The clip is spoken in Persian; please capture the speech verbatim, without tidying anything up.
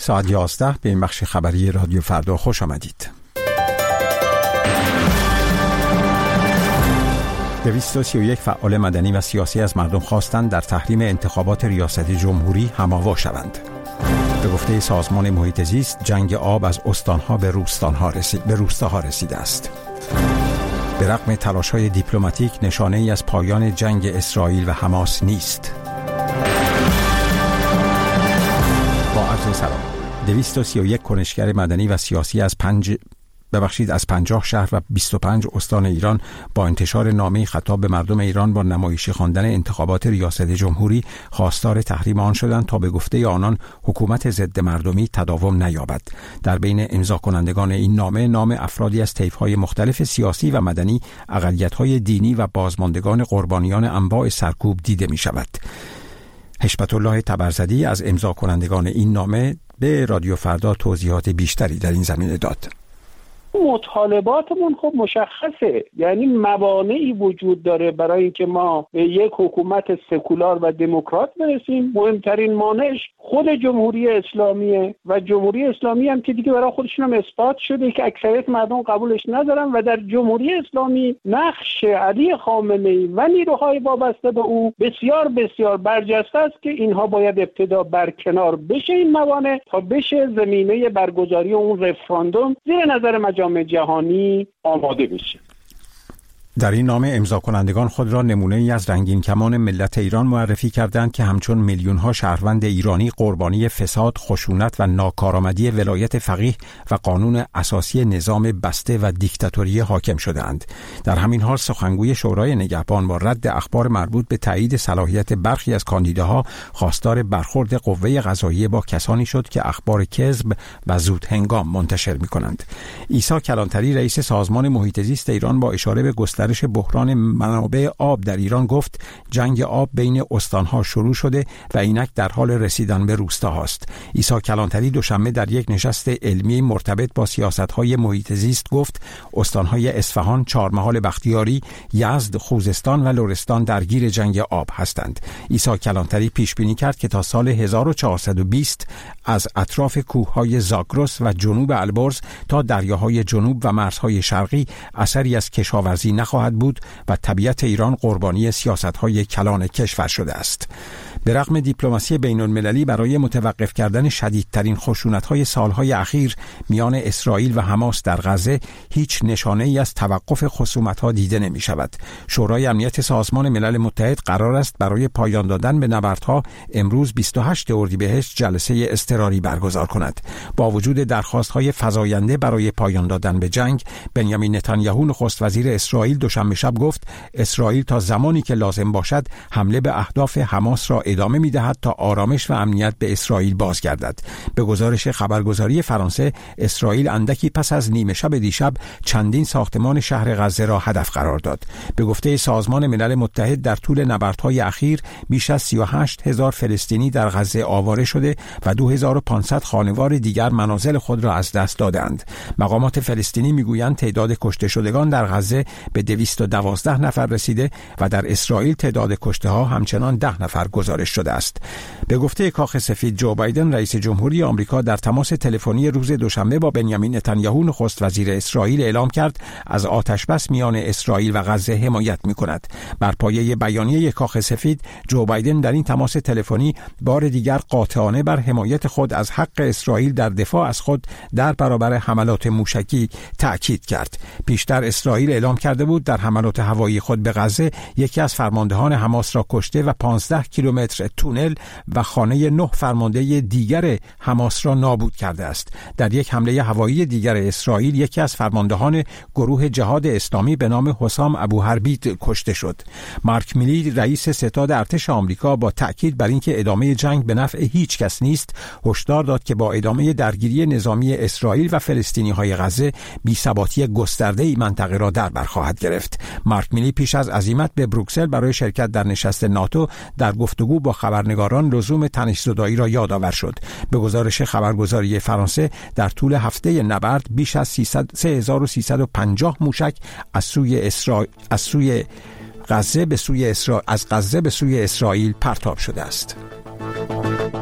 ساعت یازده به این بخش خبری رادیو فردا خوش آمدید. دویست و سی و یک فعال مدنی و سیاسی از مردم خواستند در تحریم انتخابات ریاست جمهوری هم‌آوا شوند. به گفته سازمان محیط زیست، جنگ آب از استانها به روستانها رسید به روستاها رسیده است. به رغم تلاش‌های دیپلماتیک، نشانه‌ای از پایان جنگ اسرائیل و حماس نیست. با عرض سلام. دویست و سی و یک کنشگر مدنی و سیاسی از پنج ببخشید از پنجاه شهر و بیست و پنج استان ایران با انتشار نامه خطاب به مردم ایران با نمایشی خواندن انتخابات ریاست جمهوری خواستار تحریم آن شدند تا به گفته آنان حکومت ضد مردمی تداوم نیابد. در بین امضا کنندگان این نامه نام افرادی از طیف‌های مختلف سیاسی و مدنی، اقلیت‌های دینی و بازماندگان قربانیان انواع سرکوب دیده می‌شود. هشبت الله تبرزدی از امضا کنندگان این نامه به رادیو فردا توضیحات بیشتری در این زمینه داد. مطالباتمون خب مشخصه، یعنی موانعی وجود داره برای اینکه ما به یک حکومت سکولار و دموکرات برسیم. مهمترین مانعش خود جمهوری اسلامیه و جمهوری اسلامی هم که دیگه برای خودشون هم اثبات شده که اکثریت مردم قبولش ندارن و در جمهوری اسلامی نقش علی خامنه‌ای و نیروهای وابسته به او بسیار بسیار برجسته است که اینها باید ابتدا برکنار بشه این موانع تا بشه زمینه برگزاری اون رفراندوم زیر نظر مجامع جهانی آماده بشه. در این نامه امضا کنندگان خود را نمونه‌ای از رنگین کمان ملت ایران معرفی کردند که همچون میلیون‌ها شهروند ایرانی قربانی فساد، خشونت و ناکارآمدی ولایت فقیه و قانون اساسی نظام بسته و دیکتاتوری حاکم شده‌اند. در همین حال سخنگوی شورای نگهبان با رد اخبار مربوط به تایید صلاحیت برخی از کاندیداها خواستار برخورد قوه قضاییه با کسانی شد که اخبار کذب و زود هنگام منتشر می‌کنند. عیسی کلانتری رئیس سازمان محیط زیست ایران با اشاره به گسترش بحران منابع آب در ایران گفت جنگ آب بین استانها شروع شده و اینک در حال رسیدن به روستاهاست. عیسی کلانتری دوشنبه در یک نشست علمی مرتبط با سیاست‌های محیط زیست گفت استانهای اصفهان، چهارمحال بختیاری، یزد، خوزستان و لرستان درگیر جنگ آب هستند. عیسی کلانتری پیش بینی کرد که تا سال هزار و چهارصد و بیست از اطراف کوههای زاگرس و جنوب البرز تا دریاهای جنوب و مرزهای شرقی اثری از کشاورزی نخواهد بود و طبیعت ایران قربانی سیاست‌های کلان کشور شده است. به رغم دیپلماسی بین‌المللی برای متوقف کردن شدیدترین خشونت‌های سالهای اخیر میان اسرائیل و حماس در غزه، هیچ نشانه‌ای از توقف خصومت‌ها دیده نمی‌شود. شورای امنیت سازمان ملل متحد قرار است برای پایان دادن به نبردها امروز بیست و هشتم اردیبهشت جلسه اضطراری برگزار کند. با وجود درخواست‌های فزاینده برای پایان دادن به جنگ، بنیامین نتانیاهو نخست وزیر اسرائیل دوشنبه شب گفت اسرائیل تا زمانی که لازم باشد حمله به اهداف حماس را ادامه می‌دهد تا آرامش و امنیت به اسرائیل بازگردد. به گزارش خبرگزاری فرانسه، اسرائیل اندکی پس از نیمه شب دیشب چندین ساختمان شهر غزه را هدف قرار داد. به گفته سازمان ملل متحد در طول نبردهای اخیر بیش از سی و هشت هزار فلسطینی در غزه آواره شده و دو هزار و پانصد خانوار دیگر منازل خود را از دست دادند. مقامات فلسطینی میگویند تعداد کشته شدگان در غزه به دویست و دوازده نفر رسیده و در اسرائیل تعداد کشته‌ها همچنان ده نفر گزارش شده است. به گفته کاخ سفید، جو بایدن رئیس جمهوری آمریکا در تماس تلفنی روز دوشنبه با بنیامین نتانیاهو نخست وزیر اسرائیل اعلام کرد از آتشبس میان اسرائیل و غزه حمایت می‌کند. بر پایه بیانیه کاخ سفید، جو بایدن در این تماس تلفنی بار دیگر قاطعانه بر حمایت خود از حق اسرائیل در دفاع از خود در برابر حملات موشکی تأکید کرد. پیشتر اسرائیل اعلام کرده بود در حملات هوایی خود به غزه یکی از فرماندهان حماس را کشته و پانزده کیلومتر تونل و خانه نه فرمانده دیگر حماس را نابود کرده است. در یک حمله هوایی دیگر اسرائیل یکی از فرماندهان گروه جهاد اسلامی به نام حسام ابوحربیت کشته شد. مارک میلی رئیس ستاد ارتش آمریکا با تأکید بر اینکه ادامه جنگ به نفع هیچ کس نیست، هشدار داد که با ادامه درگیری نظامی اسرائیل و فلسطینی‌های غزه بی‌ثباتی گسترده‌ای منطقه را در بر خواهد گرفت. مارک میلی پیش از عزیمت به بروکسل برای شرکت در نشست ناتو در گفتگو با خبرنگاران لزوم تنش‌زدایی را یادآور شد. به گزارش خبرگزاری فرانسه در طول هفته نبرد بیش از سه هزار و سیصد و پنجاه موشک از سوی اسرائیل از سوی غزه به سوی اسرائیل از غزه به سوی اسرائیل پرتاب شده است.